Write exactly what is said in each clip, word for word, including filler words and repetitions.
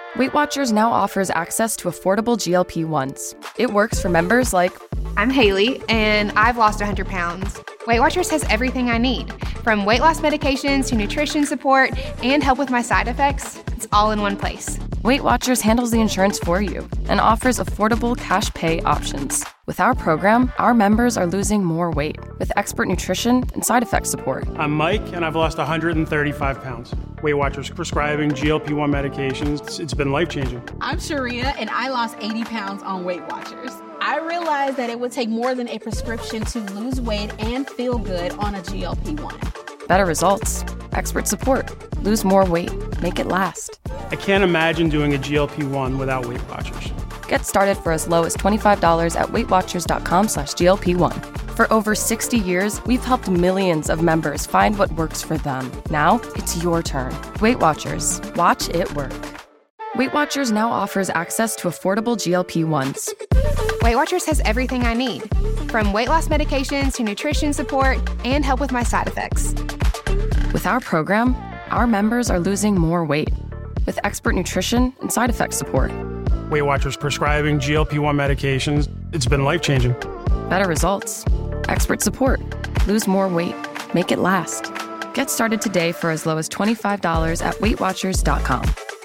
Weight Watchers now offers access to affordable G L P ones. It works for members like... I'm Haley, and I've lost one hundred pounds. Weight Watchers has everything I need, from weight loss medications to nutrition support and help with my side effects. It's all in one place. Weight Watchers handles the insurance for you and offers affordable cash pay options. With our program, our members are losing more weight with expert nutrition and side effect support. I'm Mike, and I've lost one hundred thirty-five pounds. Weight Watchers prescribing G L P one medications. It's, it's been life-changing. I'm Sharia, and I lost eighty pounds on Weight Watchers. I realized that it would take more than a prescription to lose weight and feel good on a G L P one. Better results, expert support, lose more weight, make it last. I can't imagine doing a G L P one without Weight Watchers. Get started for as low as twenty-five dollars at weightwatchers.com slash GLP1. For over sixty years, we've helped millions of members find what works for them. Now, it's your turn. Weight Watchers. Watch it work. Weight Watchers now offers access to affordable G L P ones. Weight Watchers has everything I need, from weight loss medications to nutrition support and help with my side effects. With our program, our members are losing more weight with expert nutrition and side effect support. Weight Watchers prescribing G L P one medications. It's been life-changing. Better results, expert support, lose more weight, make it last. Get started today for as low as twenty-five dollars at weight watchers dot com.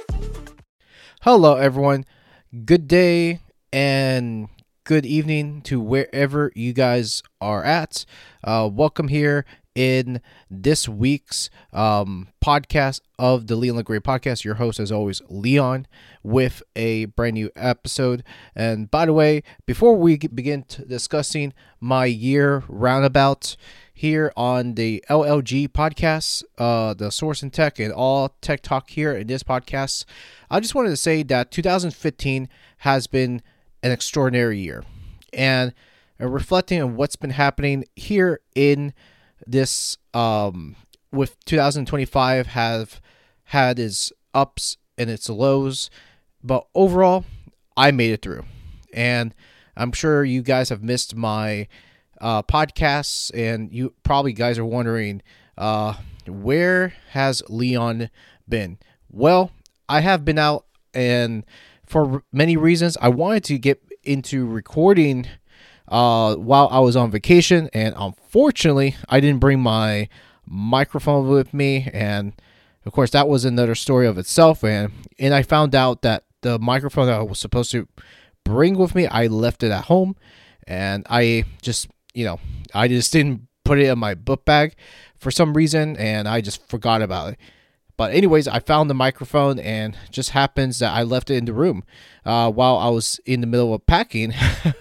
Hello, everyone. Good day and good evening to wherever you guys are at. Uh, welcome here in this week's um, podcast of the Leon LeGray podcast. Your host, as always, Leon, with a brand new episode. And by the way, before we begin to discussing my year roundabout here on the L L G podcast, uh, the Source and Tech and all tech talk here in this podcast, I just wanted to say that two thousand fifteen has been an extraordinary year, and uh, reflecting on what's been happening here in this um with two thousand twenty-five have had its ups and its lows, but overall I made it through. And I'm sure you guys have missed my uh podcasts, and you probably guys are wondering uh where has Leon been. Well, I have been out, and for many reasons I wanted to get into recording uh while I was on vacation, and unfortunately I didn't bring my microphone with me, and of course that was another story of itself. And and I found out that the microphone that I was supposed to bring with me, I left it at home, and I just you know I just didn't put it in my book bag for some reason, and I just forgot about it. But anyways, I found the microphone, and just happens that I left it in the room uh, while I was in the middle of packing.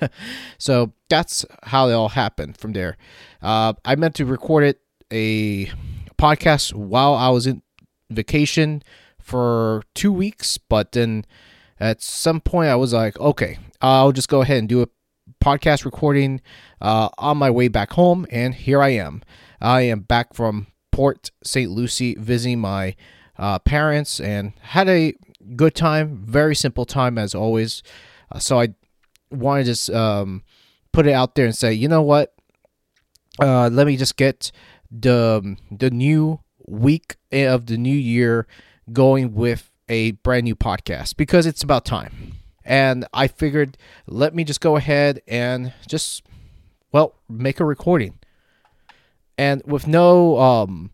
So that's how it all happened from there. Uh, I meant to record it, a podcast, while I was in vacation for two weeks. But then at some point I was like, okay, I'll just go ahead and do a podcast recording uh, on my way back home. And here I am. I am back from Port Saint Lucie visiting my uh, parents, and had a good time, very simple time as always. Uh, so I wanted to just um, put it out there and say, you know what, uh, let me just get the the new week of the new year going with a brand new podcast, because it's about time. And I figured, let me just go ahead and just, well, make a recording. And with no um,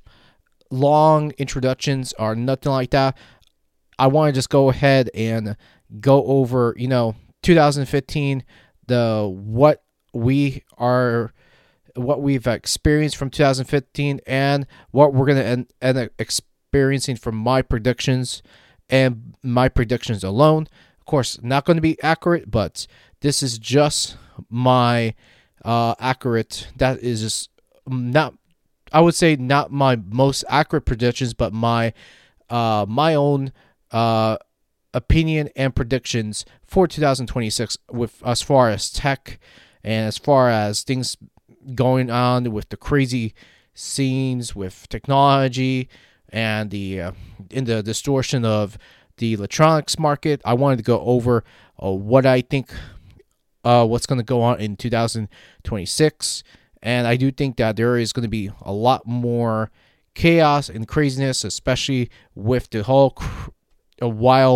long introductions or nothing like that, I want to just go ahead and go over, you know, two thousand fifteen, the what we are, what we've experienced from two thousand fifteen, and what we're gonna end, end up experiencing from my predictions and my predictions alone. Of course, not going to be accurate, but this is just my uh, accurate. That is just. Not, I would say not my most accurate predictions, but my uh, my own uh, opinion and predictions for two thousand twenty-six, with as far as tech and as far as things going on with the crazy scenes with technology and the uh, in the distortion of the electronics market. I wanted to go over uh, what I think uh, what's going to go on in two thousand twenty-six. And I do think that there is going to be a lot more chaos and craziness, especially with the whole cr- wild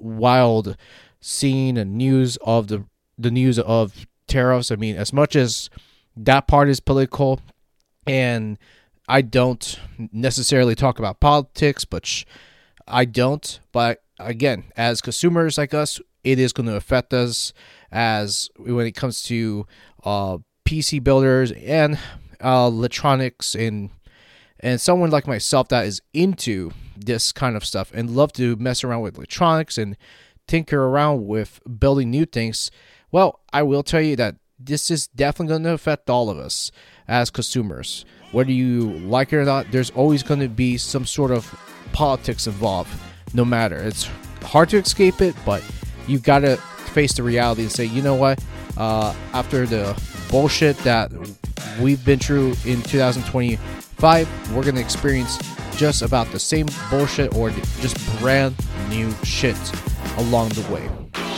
wild scene and news of the the news of tariffs. I mean, as much as that part is political, and I don't necessarily talk about politics, but sh- I don't. But again, as consumers like us, it is going to affect us as when it comes to uh, P C builders and uh, electronics, and and someone like myself that is into this kind of stuff and love to mess around with electronics and tinker around with building new things. Well, I will tell you that this is definitely going to affect all of us as consumers. Whether you like it or not, there's always going to be some sort of politics involved, no matter. It's hard to escape it, but you got to face the reality and say, you know what, uh, after the bullshit that we've been through in two thousand twenty-five, we're going to experience just about the same bullshit or just brand new shit along the way.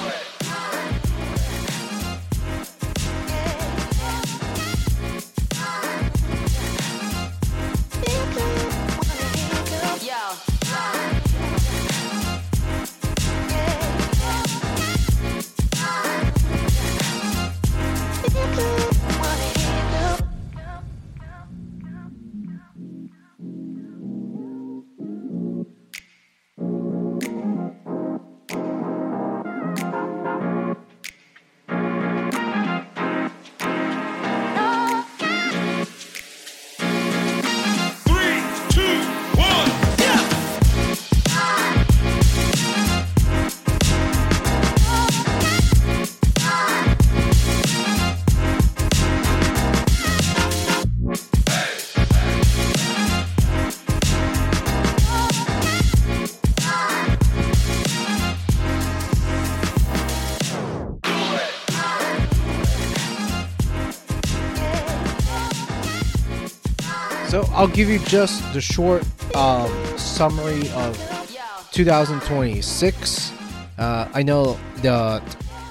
So I'll give you just the short um, summary of two thousand twenty-six. Uh, I know the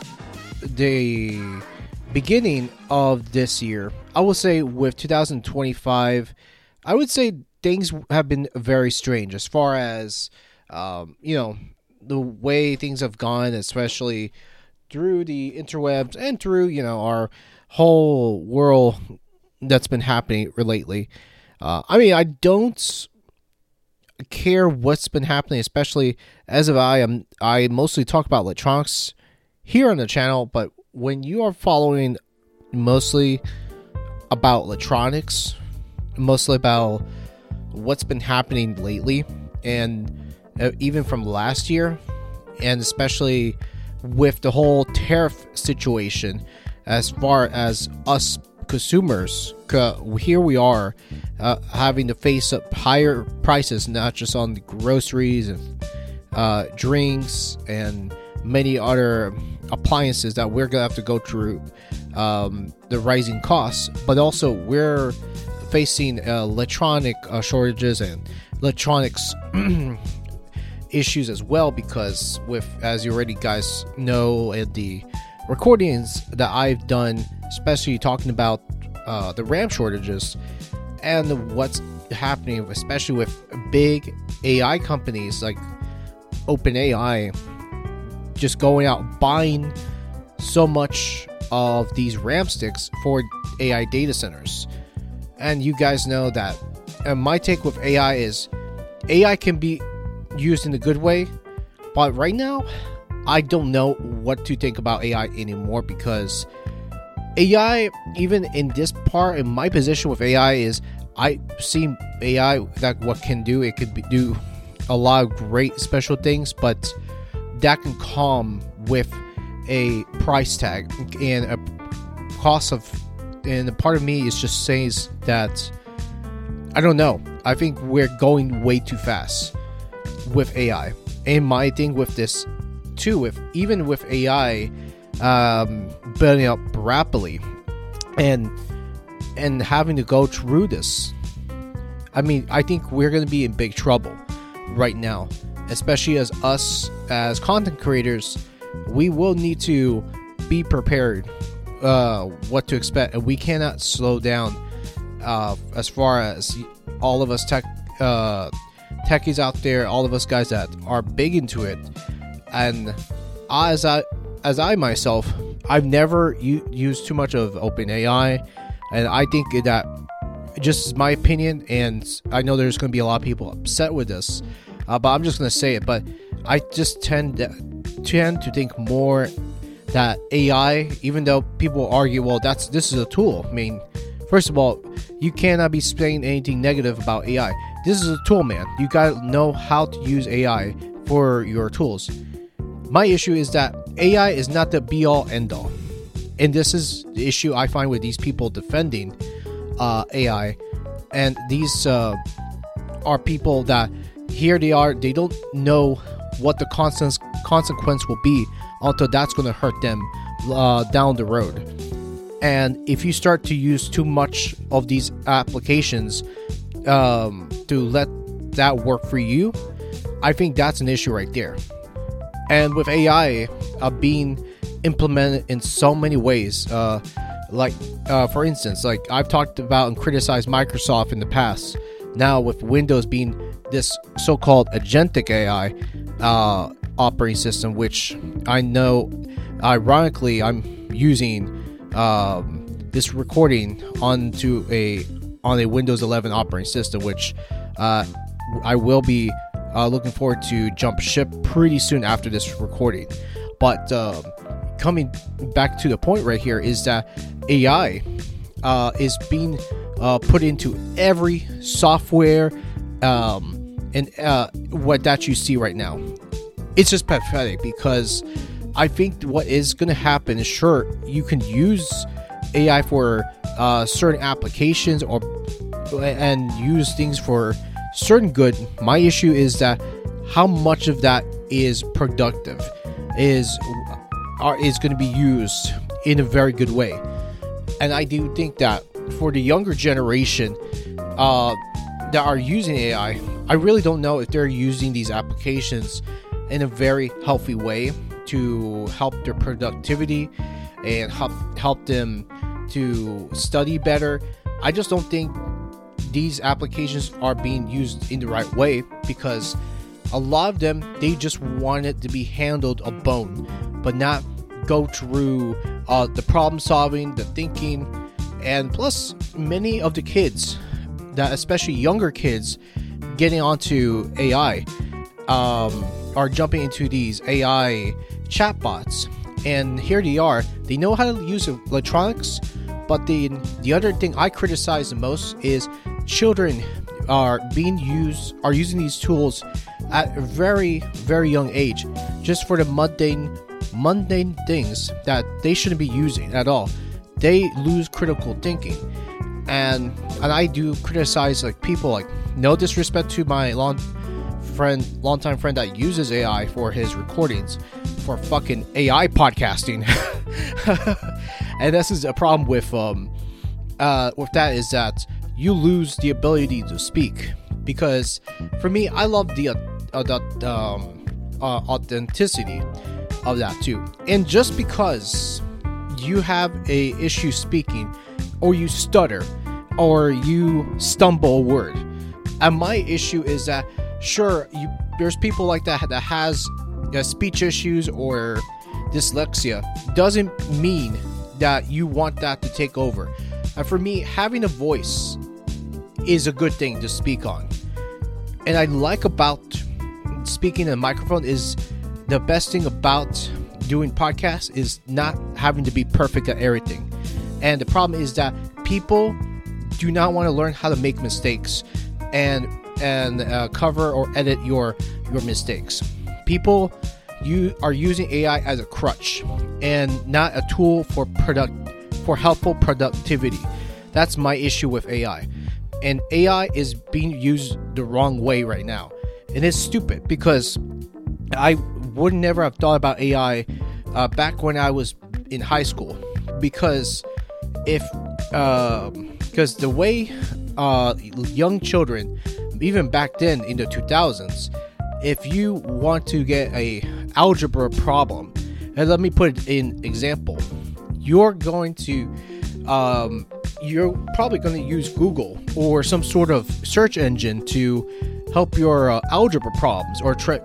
the beginning of this year, I will say with two thousand twenty-five, I would say things have been very strange as far as, um, you know, the way things have gone, especially through the interwebs and through, you know, our whole world that's been happening lately. Uh, I mean, I don't care what's been happening, especially as of I am. I mostly talk about electronics here on the channel, but when you are following mostly about electronics, mostly about what's been happening lately, and uh, even from last year, and especially with the whole tariff situation, as far as us consumers, here we are uh, having to face up higher prices, not just on the groceries and uh, drinks and many other appliances that we're gonna have to go through um, the rising costs, but also we're facing uh, electronic uh, shortages and electronics issues as well, because with, as you already guys know, in the recordings that I've done, especially talking about uh, the RAM shortages and what's happening, especially with big A I companies like OpenAI just going out buying so much of these RAM sticks for A I data centers. And you guys know that, and my take with A I is A I can be used in a good way, but right now I don't know what to think about A I anymore, because A I, even in this part, in my position with A I, is I see A I that what can do, it could be, do a lot of great special things, but that can come with a price tag and a cost of, and a part of me is just saying that I don't know. I think we're going way too fast with A I. And my thing with this too, with even with A I um, building up rapidly and and having to go through this, I mean, I think we're going to be in big trouble right now, especially as us as content creators. We will need to be prepared uh, what to expect, and we cannot slow down uh, as far as all of us tech uh, techies out there, all of us guys that are big into it. and as I as I myself, I've never u- used too much of OpenAI, and I think that just is my opinion, and I know there's going to be a lot of people upset with this, uh, but I'm just going to say it. But I just tend to, tend to think more that A I, even though people argue, well, that's this is a tool. I mean, first of all, you cannot be saying anything negative about A I. This is a tool, man. You got to know how to use A I for your tools. My issue is that A I is not the be-all, end-all. And this is the issue I find with these people defending uh, A I. And these uh, are people that, here they are, they don't know what the constant consequence will be until that's going to hurt them uh, down the road. And if you start to use too much of these applications um, to let that work for you, I think that's an issue right there. And with A I uh, being implemented in so many ways, uh, like uh, for instance, like I've talked about and criticized Microsoft in the past. Now with Windows being this so-called agentic A I uh, operating system, which I know, ironically, I'm using um, this recording onto a on a Windows eleven operating system, which uh, I will be uh, looking forward to jump ship pretty soon after this recording. But uh, coming back to the point right here is that A I uh, is being uh, put into every software um, and uh, what that you see right now. It's just pathetic, because I think what is going to happen is, sure, you can use A I for uh, certain applications or and use things for certain good. My issue is that how much of that is productive, is are, is going to be used in a very good way. And I do think that for the younger generation uh, that are using A I, I really don't know if they're using these applications in a very healthy way to help their productivity and help help them to study better. I just don't think these applications are being used in the right way, because a lot of them, they just want it to be handled a bone, but not go through uh, the problem solving, the thinking. And plus, many of the kids, that especially younger kids getting onto A I, um, are jumping into these A I chatbots, and here they are. They know how to use electronics, but the the other thing I criticize the most is children are being used are using these tools at a very very young age, just for the mundane mundane things that they shouldn't be using at all. They lose critical thinking, and and I do criticize like people, like, no disrespect to my long friend, longtime friend that uses A I for his recordings, for fucking A I podcasting. And this is a problem with um uh with that, is that you lose the ability to speak. Because for me, I love the uh, uh, the um uh, authenticity of that too. And just because you have a issue speaking, or you stutter, or you stumble a word, and my issue is that, sure, you there's people like that that has uh, speech issues or dyslexia, doesn't mean that you want that to take over. And for me, having a voice is a good thing to speak on. And I like about speaking in a microphone is the best thing about doing podcasts is not having to be perfect at everything. And the problem is that people do not want to learn how to make mistakes and and uh, cover or edit your your mistakes. People, you are using A I as a crutch and not a tool for product for helpful productivity. That's my issue with A I. And A I is being used the wrong way right now. And it's stupid, because I would never have thought about A I uh, back when I was in high school. Because if uh, because the way uh, young children, even back then in the two thousands, if you want to get a algebra problem, and let me put it in example, you're going to um, you're probably going to use Google or some sort of search engine to help your uh, algebra problems, or try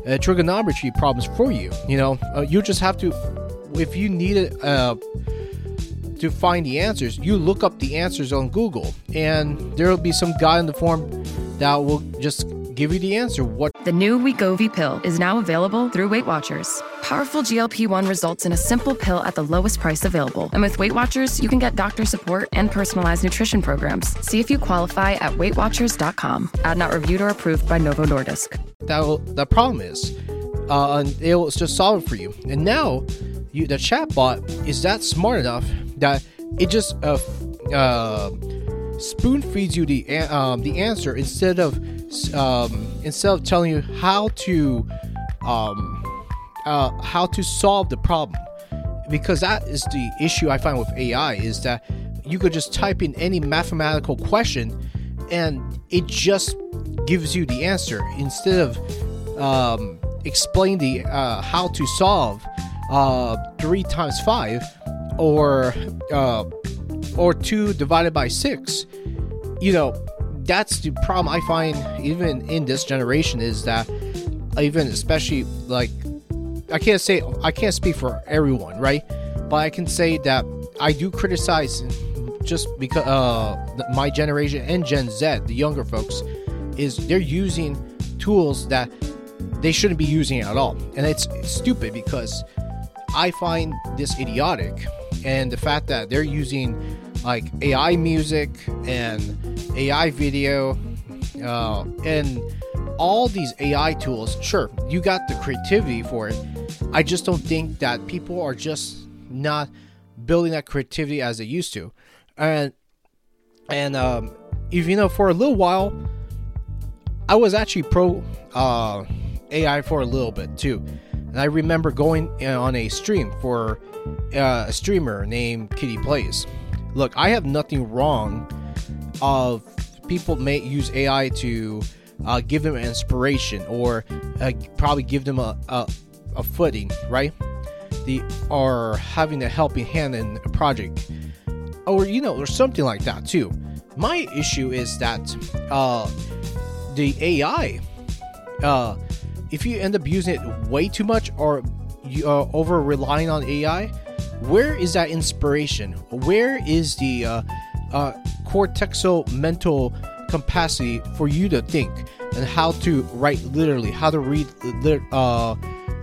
uh, trigonometry problems for you. You know, uh, you just have to, if you need it uh, to find the answers, you look up the answers on Google, and there will be some guy on the forum that will just give you the answer. What The new Wegovy pill is now available through Weight Watchers. Powerful G L P one results in a simple pill at the lowest price available. And with Weight Watchers, you can get doctor support and personalized nutrition programs. See if you qualify at weight watchers dot com. Ad not reviewed or approved by Novo Nordisk. that will, the problem is, uh, and it will just solve it for you. And now, you, the chatbot is that smart enough that it just uh, uh, spoon feeds you the um, the answer instead of um, instead of telling you how to um, uh, how to solve the problem. Because that is the issue I find with A I, is that you could just type in any mathematical question and it just gives you the answer instead of um, explain the uh, how to solve uh, three times five or uh, or two divided by six. You know, that's the problem I find even in this generation, is that even especially like I can't say I can't speak for everyone, right? But I can say that I do criticize just because uh, my generation and Gen Z, the younger folks, is they're using tools that they shouldn't be using at all, and it's stupid because I find this idiotic. And the fact that they're using like A I music and A I video uh, and all these A I tools, sure, you got the creativity for it. I just don't think that people are just not building that creativity as they used to. And and um, if you know, for a little while, I was actually pro uh, A I for a little bit too. And I remember going on a stream for uh, a streamer named Kitty Plays. Look, I have nothing wrong of people may use A I to uh, give them inspiration or uh, probably give them a, a a footing, right? The or having a helping hand in a project, or you know, or something like that too. My issue is that uh, the A I, uh, if you end up using it way too much or you uh, over relying on A I, where is that inspiration? Where is the uh, uh, cortexal mental capacity for you to think and how to write literally, how to read uh,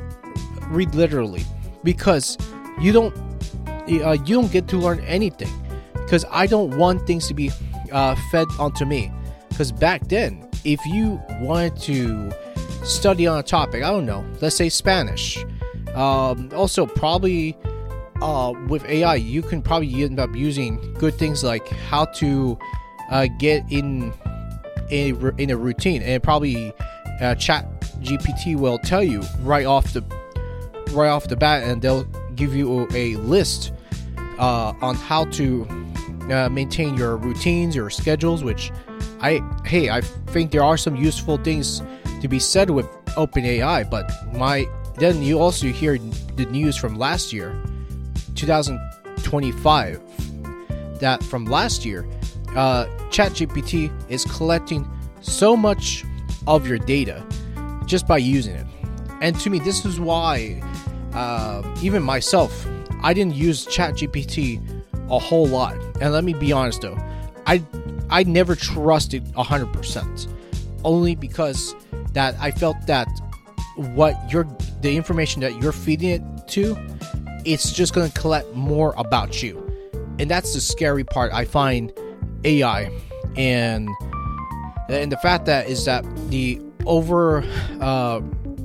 read literally? Because you don't uh, you don't get to learn anything. Because I don't want things to be uh, fed onto me. Because back then, if you wanted to study on a topic, I don't know, let's say Spanish. Um, also, probably uh, with A I, you can probably end up using good things like how to uh, get in a in a routine, and probably uh, Chat G P T will tell you right off the right off the bat, and they'll give you a list uh, on how to uh, maintain your routines, your schedules. Which I hey, I think there are some useful things to be said with OpenAI, but my then you also hear the news from last year, twenty twenty-five, that from last year, uh, ChatGPT is collecting so much of your data just by using it. And to me, this is why uh, even myself, I didn't use ChatGPT a whole lot. And let me be honest though, I I never trusted one hundred percent, only because that I felt that what you're the information that you're feeding it to, it's just going to collect more about you. And that's the scary part I find A I, and and the fact that is that the over uh,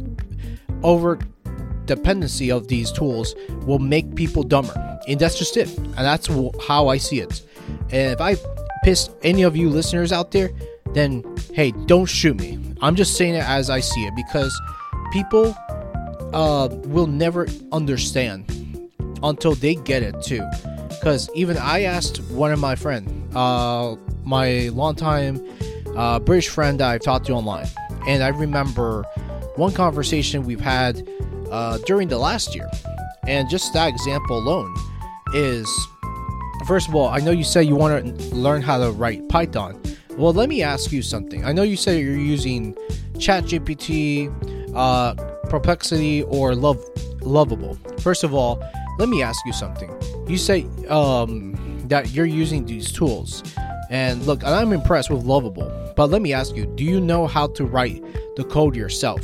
over dependency of these tools will make people dumber, and that's just it. And that's how I see it. And if I pissed any of you listeners out there, then hey, don't shoot me. I'm just saying it as I see it, because people uh, will never understand until they get it too. Because even I asked one of my friends, uh, my longtime uh, British friend that I've talked to online, and I remember one conversation we've had uh, during the last year, and just that example alone is, first of all, I know you said you want to learn how to write Python. Well, let me ask you something. I know you said you're using ChatGPT, uh, Perplexity or Love Lovable. First of all, let me ask you something. You say um, that you're using these tools, and look, I'm impressed with Lovable, but let me ask you, do you know how to write the code yourself?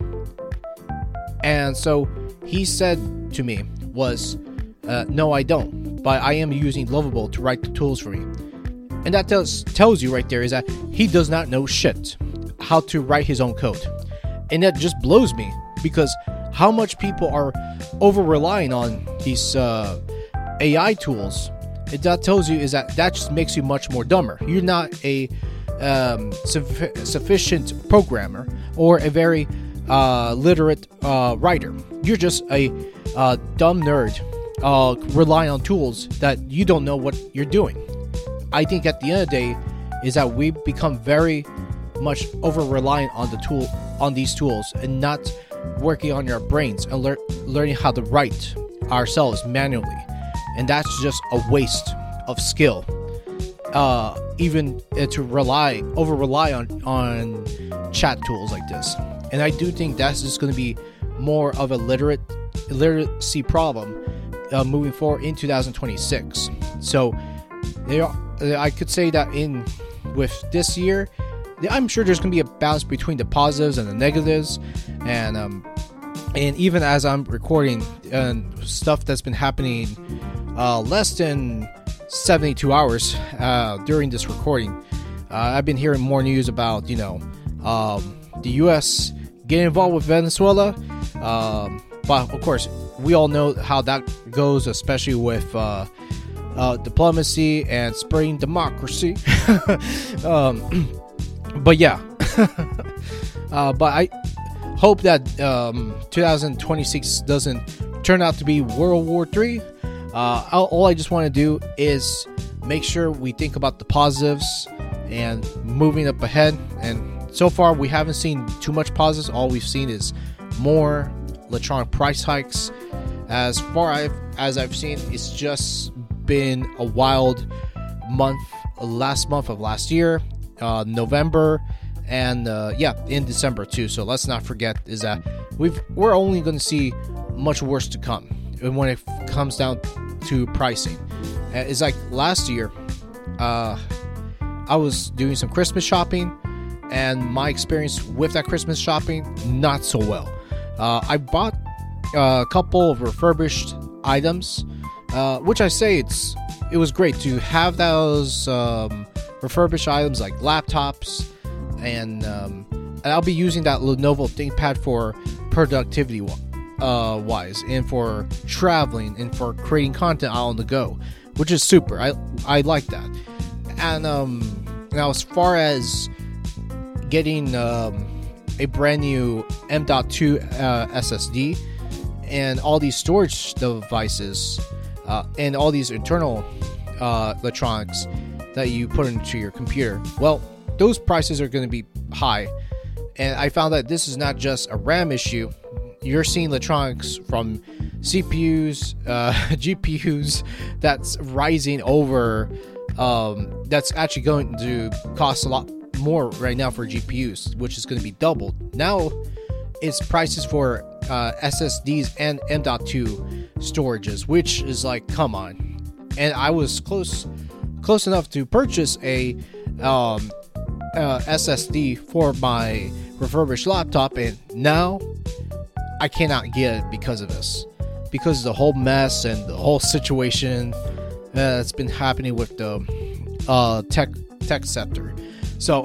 And so he said to me was, uh, no, I don't, but I am using Lovable to write the tools for me. And that tells tells you right there is that he does not know shit how to write his own code. And that just blows me, because how much people are over relying on these uh, A I tools. It that tells you is that that just makes you much more dumber. You're not a um, suffi- sufficient programmer or a very uh, literate uh, writer. You're just a uh, dumb nerd uh, relying on tools that you don't know what you're doing. I think at the end of the day is that we become very much over reliant on the tool on these tools and not working on your brains and lear- learning how to write ourselves manually, and that's just a waste of skill. Uh, even uh, to rely over rely on on chat tools like this, and I do think that's just going to be more of a literate literacy problem uh, moving forward in two thousand twenty-six. So there, I could say that in with this year, I'm sure there's going to be a balance between the positives and the negatives, and um, and even as I'm recording uh, stuff that's been happening uh, less than seventy-two hours uh, during this recording, uh, I've been hearing more news about, you know, um, the U S getting involved with Venezuela, um, but of course we all know how that goes, especially with uh, uh, diplomacy and spreading democracy. um, But yeah, uh, but I hope that um, two thousand twenty-six doesn't turn out to be World War Three. Uh, all I just want to do is make sure we think about the positives and moving up ahead. And so far, we haven't seen too much positives. All we've seen is more electronic price hikes. As far I've, as I've seen, it's just been a wild month. Last month of last year. Uh, November and uh, yeah, in December too. So let's not forget is that we've we're only going to see much worse to come when it comes down to pricing. Uh, it's like last year, uh, I was doing some Christmas shopping, and my experience with that Christmas shopping not so well. Uh, I bought a couple of refurbished items, uh, which I say it's it was great to have those. Um, refurbished items like laptops, and um, and I'll be using that Lenovo ThinkPad for productivity uh, wise, and for traveling, and for creating content out on the go, which is super. I I like that. And um, now as far as getting um, a brand new M dot two uh, S S D and all these storage devices uh, and all these internal uh, electronics that you put into your computer, well, those prices are going to be high. And I found that this is not just a RAM issue. You're seeing electronics from C P Us, uh, G P Us that's rising over, um, that's actually going to cost a lot more right now for G P Us, which is going to be doubled. Now it's prices for uh, S S Ds and M dot two storages, which is like, come on. And I was close close enough to purchase a um, uh, S S D for my refurbished laptop, and now I cannot get it because of this, because of the whole mess and the whole situation uh, that's been happening with the uh, tech tech sector. So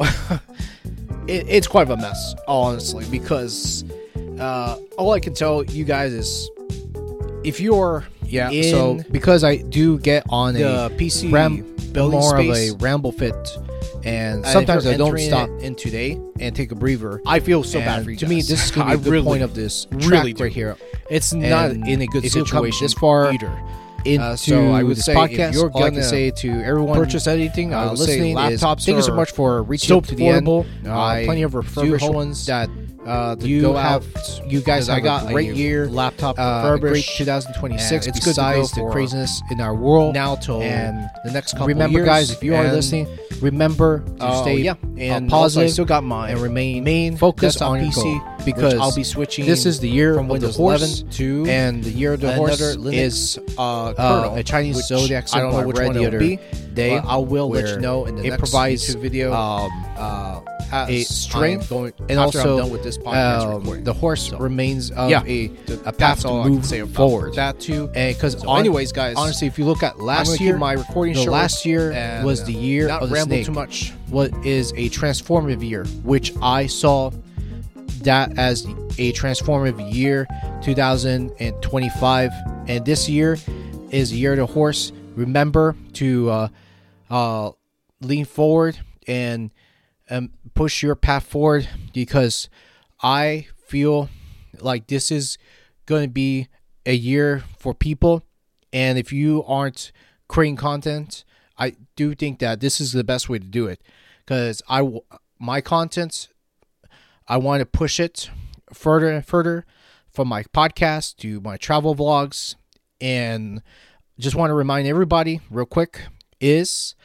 it, it's quite a mess, honestly, because uh, all I can tell you guys is if you're yeah in so because I do get on the a P C RAM building more space, of a ramble fit, and sometimes I don't stop in today and take a breather. I feel so bad for you. To guys. Me, this is going to be the really, point of this really right here. It's not and in a good situation this far either. Into uh, so I would say podcast, if you're all I can say to everyone purchase anything uh, listening laptops is thank you so much for reaching up to the end. Uh, plenty of refurbished ones that Uh, to You go have- out. You guys I have got a great a year, laptop uh, a great refurbished. twenty twenty-six. And it's good to go besides the for craziness in our world now till and the next couple remember, years. guys, if you are And, listening, remember to uh, stay yeah, and uh, also, I positive still got my and remain main focused desktop on P P C C which because I'll be switching this is the year from of the Windows horse eleven to and the year of the another horse Linux, is uh, kernel, uh, a Chinese which zodiac I don't symbol know which read one the it other will be, day. but I will let where you know in the it next provides YouTube video. um, uh, a as strength I am going, and after also I'm done with this podcast um, recording. the horse So, remains of yeah, a, th- a path that's to all I can move say about forward. that too. And because So anyways, guys, honestly, if you look at I'm last gonna year, keep my recording the short last year and, was the year not of the ramble snake. too much. What is a transformative year, which I saw that as a transformative year, two thousand twenty-five, and this year is the year of the horse. Remember to uh, uh, lean forward and um, push your path forward, because I feel like this is going to be a year for people, and if you aren't creating content, I do think that this is the best way to do it, because I w- my content, I want to push it further and further, from my podcast to my travel vlogs. And just want to remind everybody real quick is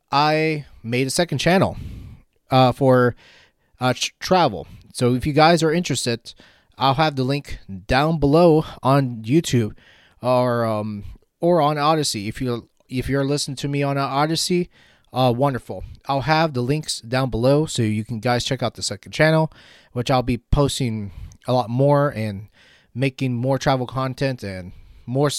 I made a second channel uh, for uh, tr- travel. So if you guys are interested, I'll have the link down below on YouTube or um, or on Odyssey. If you if you're listening to me on Odyssey, uh, wonderful. I'll have the links down below so you can guys check out the second channel, which I'll be posting a lot more and making more travel content and more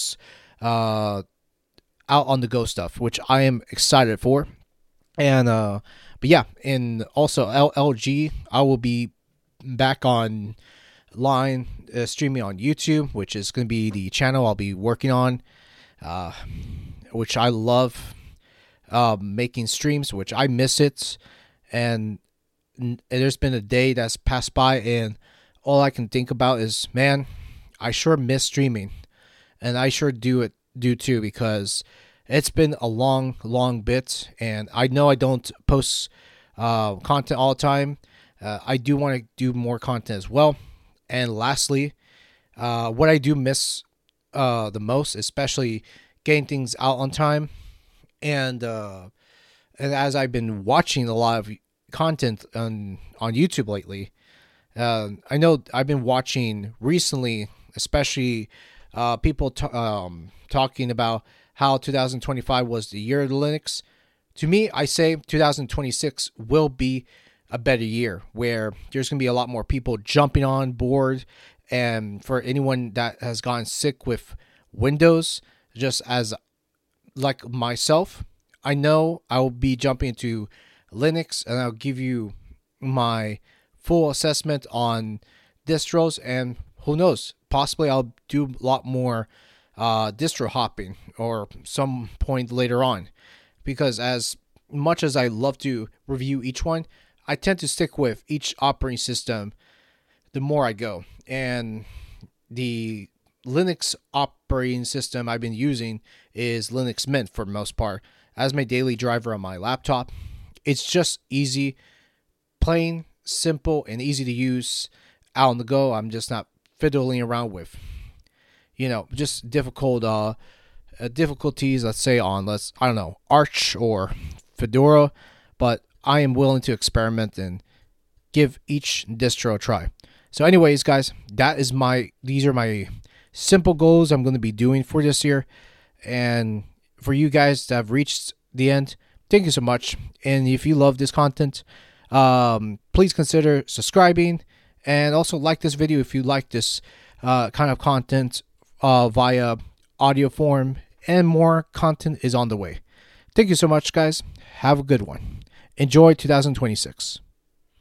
uh, out on the go stuff, which I am excited for. And uh, but yeah, and also L L G, I will be back on line uh, streaming on YouTube, which is going to be the channel I'll be working on, uh, which I love uh, making streams, which I miss it. And n- there's been a day that's passed by, and all I can think about is, man, I sure miss streaming, and I sure do it do too, because it's been a long, long bit, and I know I don't post uh, content all the time. Uh, I do want to do more content as well. And lastly, uh, what I do miss uh, the most, especially getting things out on time, and uh, and as I've been watching a lot of content on on YouTube lately, uh, I know I've been watching recently, especially uh, people t- um, talking about how two thousand twenty-five was the year of the Linux. To me, I say two thousand twenty-six will be a better year, where there's going to be a lot more people jumping on board. And for anyone that has gotten sick with Windows, just as like myself, I know I will be jumping into Linux, and I'll give you my full assessment on distros, and who knows, possibly I'll do a lot more uh, distro hopping or some point later on, because as much as I love to review each one, I tend to stick with each operating system the more I go. And the Linux operating system I've been using is Linux Mint for the most part as my daily driver on my laptop. It's just easy, plain, simple, and easy to use out on the go. I'm just not fiddling around with, you know, just difficult uh, uh difficulties, let's say on, let's, I don't know, Arch or Fedora, but I am willing to experiment and give each distro a try. So anyways, guys, that is my, these are my simple goals I'm going to be doing for this year. And for you guys that have reached the end, thank you so much. And if you love this content, um, please consider subscribing, and also like this video if you like this uh, kind of content uh, via audio form, and more content is on the way. Thank you so much, guys. Have a good one. Enjoy two thousand twenty-six.